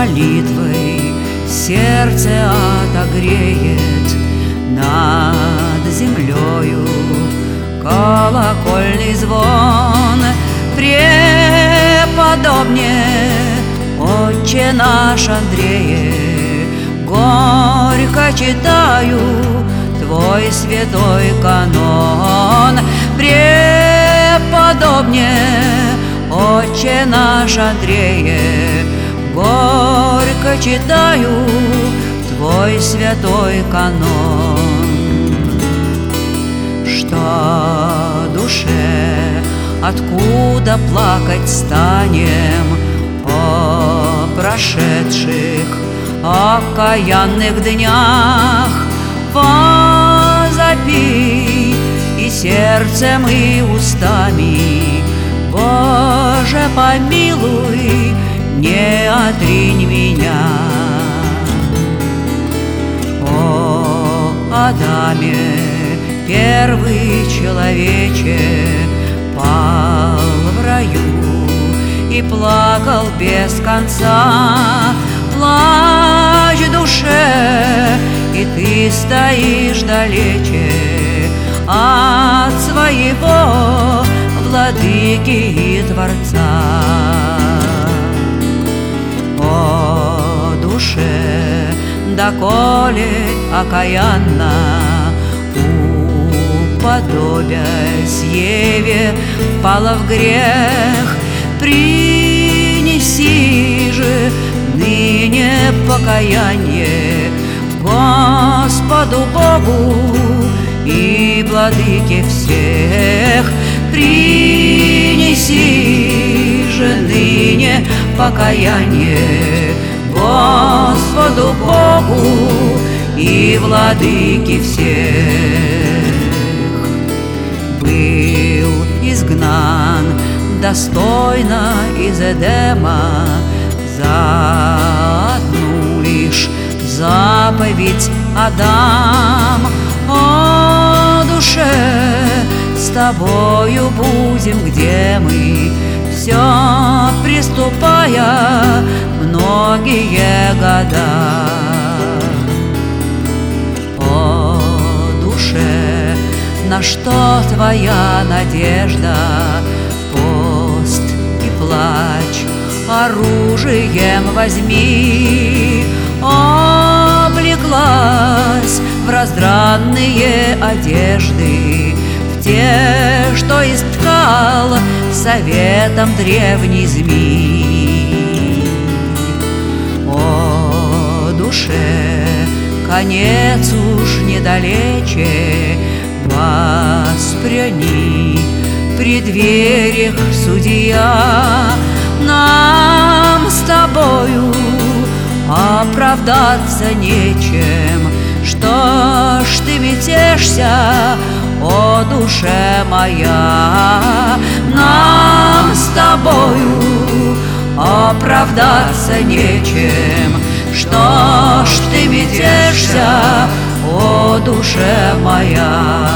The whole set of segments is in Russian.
молитвой сердце отогреет над землею колокольный звон. Преподобнее Отче наш Андрее, горько читаю Твой святой канон. Преподобнее Отче наш Андрее, горько читаю Твой святой канон. Что душе, откуда плакать станем о прошедших окаянных днях? Возопи и сердцем, и устами: Боже, помилуй, не отринь меня. О Адаме, первый человече, пал в раю и плакал без конца. Плачь, душе, и ты стоишь далече от своего Владыки и Творца. О душе, доколе окаянно, уподобясь Еве, впала в грех, принеси же ныне покаяние Господу Богу и Владыке всех. Принеси же ныне покаяние Господу Богу и Владыке всех. Был изгнан достойно из Эдема за одну лишь заповедь Адам. О душе, с тобою будем, где мы, все приступая многие года. О душе, на что твоя надежда? Пост и плач оружием возьми. Облеклась в раздранные одежды, в те, что исткал советом древний змей. О душе, конец уж недалече, воспряни в преддвериях судья. Нам с тобою оправдаться нечем. Что ж ты метешься, о душе моя? Нам с тобою оправдаться нечем. Что ж ты метешься, о душе моя?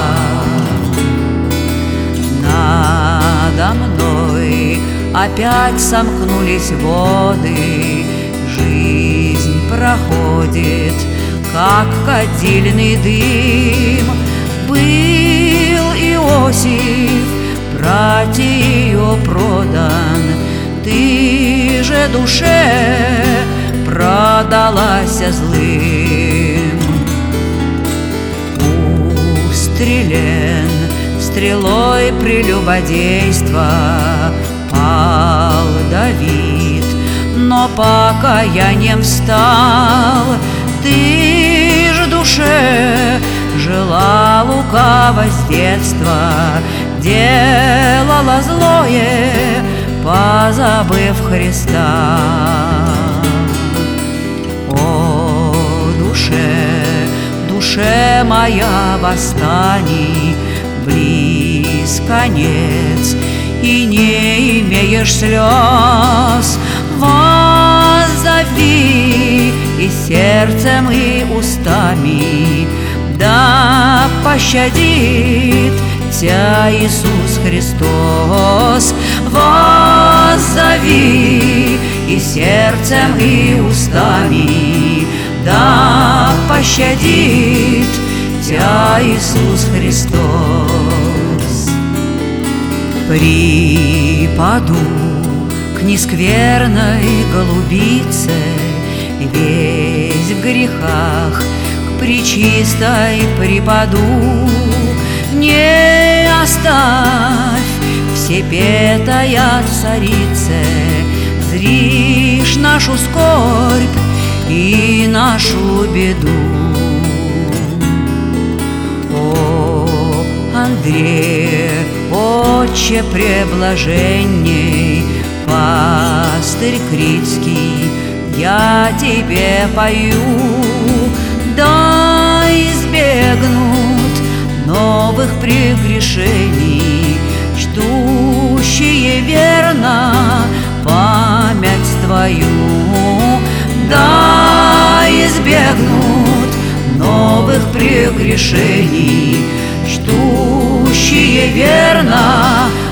Надо мной опять сомкнулись воды, жизнь проходит, как кадильный дым. Был Иосиф братью продан, ты же душе продалась злым. Устрелен стрелой прелюбодейства пал Давид, но покаянием встал. Ты же душе жила лукаво с детства, делала злое, позабыв Христа. О душе, душе моя, восстань, близ конец, и не имеешь слез. Воззови и сердцем, и устами, да пощадит Тя Иисус Христос. Воззови воззови и сердцем, и устами, да пощадит Тя Иисус Христос. Припаду к нескверной голубице, весь в грехах к пречистой припаду. Не оставь всепетая Царице, зришь нашу скорбь и нашу беду. О, Андре, Отче преблаженней, пастырь критский, я тебе пою, да избегнут новых прегрешений, чтущие верно память Твою, да избегнут новых прегрешений, чтущие верно